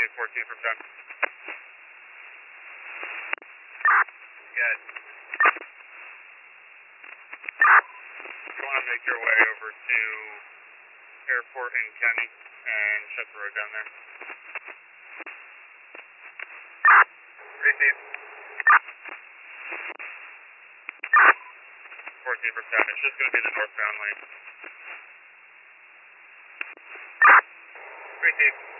need 14 from 10. Good. You want to make your way over to Airport in Kenny and shut the road down there. Receive. 14 from 10. It's just going to be the northbound lane. Receive.